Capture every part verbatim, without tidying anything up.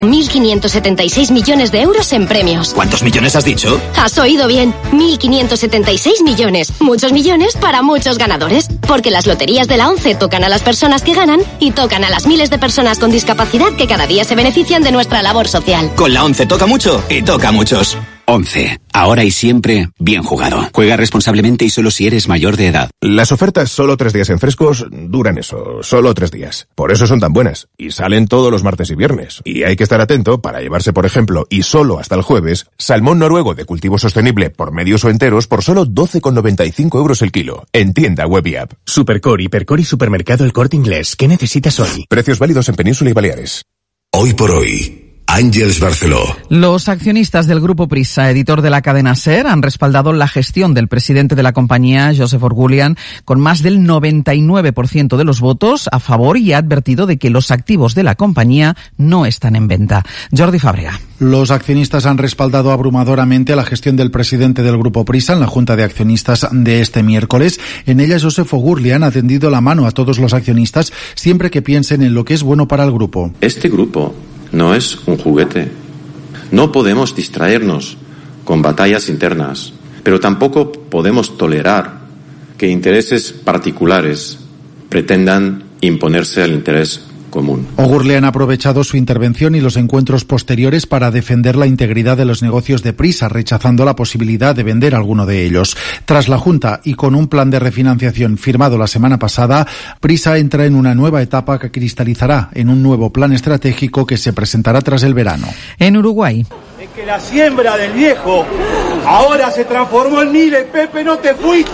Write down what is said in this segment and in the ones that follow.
mil quinientos setenta y seis millones de euros en premios. ¿Cuántos millones has dicho? Has oído bien, mil quinientos setenta y seis millones. Muchos millones para muchos ganadores. Porque las loterías de la ONCE tocan a las personas que ganan y tocan a las miles de personas con discapacidad que cada día se benefician de nuestra labor social. Con la ONCE toca mucho y toca a muchos. ONCE. Ahora y siempre, bien jugado. Juega responsablemente y solo si eres mayor de edad. Las ofertas solo tres días en Frescos duran eso, solo tres días. Por eso son tan buenas. Y salen todos los martes y viernes. Y hay que estar atento para llevarse, por ejemplo, y solo hasta el jueves, salmón noruego de cultivo sostenible por medios o enteros por solo doce con noventa y cinco euros el kilo. En tienda web y app. Supercor, Hipercor y Supermercado El Corte Inglés. ¿Qué necesitas hoy? Precios válidos en Península y Baleares. Hoy por hoy. Ángeles Barceló. Los accionistas del Grupo Prisa, editor de la cadena SER, han respaldado la gestión del presidente de la compañía, Joseph Ourgulian, con más del noventa y nueve por ciento de los votos a favor y ha advertido de que los activos de la compañía no están en venta. Jordi Fábrega. Los accionistas han respaldado abrumadoramente a la gestión del presidente del Grupo Prisa en la Junta de Accionistas de este miércoles. En ella, Joseph Ourgulian ha tendido la mano a todos los accionistas siempre que piensen en lo que es bueno para el grupo. Este grupo no es un juguete. No podemos distraernos con batallas internas, pero tampoco podemos tolerar que intereses particulares pretendan imponerse al interés común. Ourgulian ha aprovechado su intervención y los encuentros posteriores para defender la integridad de los negocios de Prisa, rechazando la posibilidad de vender alguno de ellos. Tras la Junta y con un plan de refinanciación firmado la semana pasada, Prisa entra en una nueva etapa que cristalizará en un nuevo plan estratégico que se presentará tras el verano. En Uruguay. Es que la siembra del viejo ahora se transformó en miles. Pepe, no te fuiste.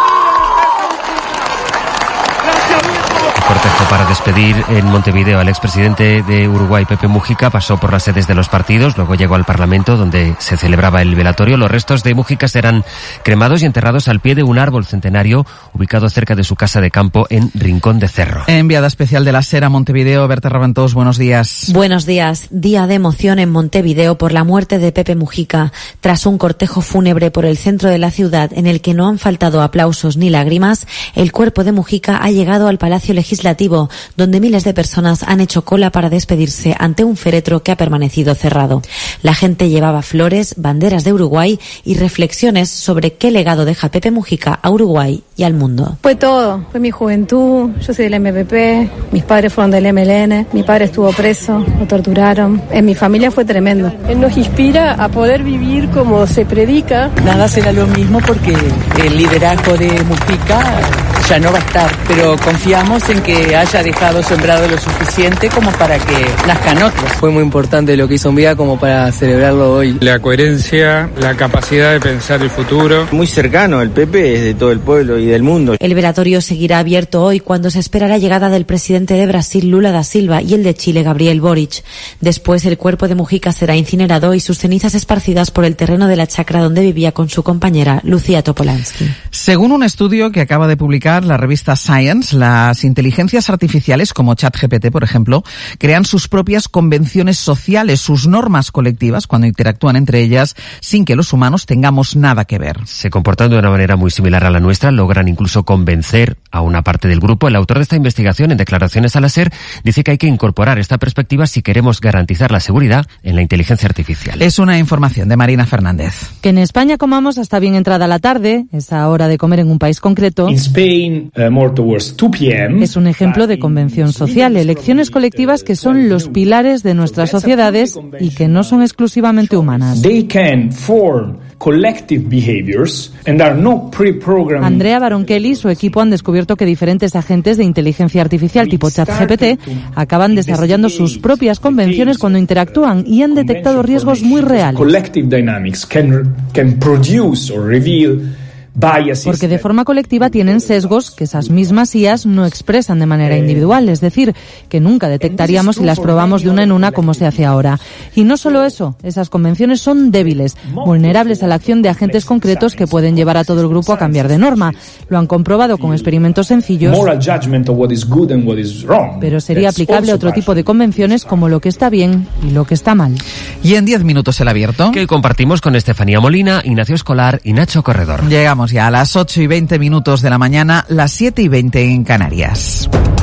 Cortejo para despedir en Montevideo al expresidente de Uruguay, Pepe Mujica, pasó por las sedes de los partidos, luego llegó al Parlamento donde se celebraba el velatorio. Los restos de Mujica serán cremados y enterrados al pie de un árbol centenario ubicado cerca de su casa de campo en Rincón de Cerro. Enviada especial de la SER a Montevideo, Berta Raventós, buenos días. Buenos días. Día de emoción en Montevideo por la muerte de Pepe Mujica. Tras un cortejo fúnebre por el centro de la ciudad en el que no han faltado aplausos ni lágrimas, el cuerpo de Mujica ha llegado al Palacio Legislativo, donde miles de personas han hecho cola para despedirse ante un féretro que ha permanecido cerrado. La gente llevaba flores, banderas de Uruguay y reflexiones sobre qué legado deja Pepe Mujica a Uruguay y al mundo. Fue todo, fue mi juventud, yo soy del M P P, mis padres fueron del M L N, mi padre estuvo preso, lo torturaron, en mi familia fue tremendo. Él nos inspira a poder vivir como se predica. Nada será lo mismo porque el liderazgo de Mujica ya no va a estar, pero confiamos en que haya dejado sembrado lo suficiente como para que nazcan otros. Fue muy importante lo que hizo en vida como para celebrarlo hoy. La coherencia, la capacidad de pensar el futuro. Muy cercano, el Pepe es de todo el pueblo y del mundo. El velatorio seguirá abierto hoy cuando se espera la llegada del presidente de Brasil, Lula da Silva, y el de Chile, Gabriel Boric. Después el cuerpo de Mujica será incinerado y sus cenizas esparcidas por el terreno de la chacra donde vivía con su compañera, Lucía Topolansky. Según un estudio que acaba de publicar la revista Science, las inteligencias artificiales como ChatGPT, por ejemplo, crean sus propias convenciones sociales, sus normas colectivas cuando interactúan entre ellas sin que los humanos tengamos nada que ver. Se comportan de una manera muy similar a la nuestra, logran incluso convencer a una parte del grupo. El autor de esta investigación, en declaraciones a la SER, dice que hay que incorporar esta perspectiva si queremos garantizar la seguridad en la inteligencia artificial. Es una información de Marina Fernández. Que en España comamos hasta bien entrada la tarde, esa hora de comer en un país concreto. In Spain, uh, more towards two p m Es un ejemplo de convención social, elecciones colectivas que son los pilares de nuestras sociedades y que no son exclusivamente humanas. They can form collective behaviors and are not pre-programmed. Andrea Baroncelli y su equipo han descubierto que diferentes agentes de inteligencia artificial tipo ChatGPT acaban desarrollando sus propias convenciones cuando interactúan y han detectado riesgos muy reales. Collective dynamics can can produce or reveal porque de forma colectiva tienen sesgos que esas mismas I As no expresan de manera individual, es decir, que nunca detectaríamos si las probamos de una en una como se hace ahora. Y no solo eso, esas convenciones son débiles, vulnerables a la acción de agentes concretos que pueden llevar a todo el grupo a cambiar de norma. Lo han comprobado con experimentos sencillos, pero sería aplicable a otro tipo de convenciones como lo que está bien y lo que está mal. Y en diez minutos el abierto, que compartimos con Estefanía Molina, Ignacio Escolar y Nacho Corredor. Llegamos ya a las ocho y veinte minutos de la mañana, las siete y veinte en Canarias.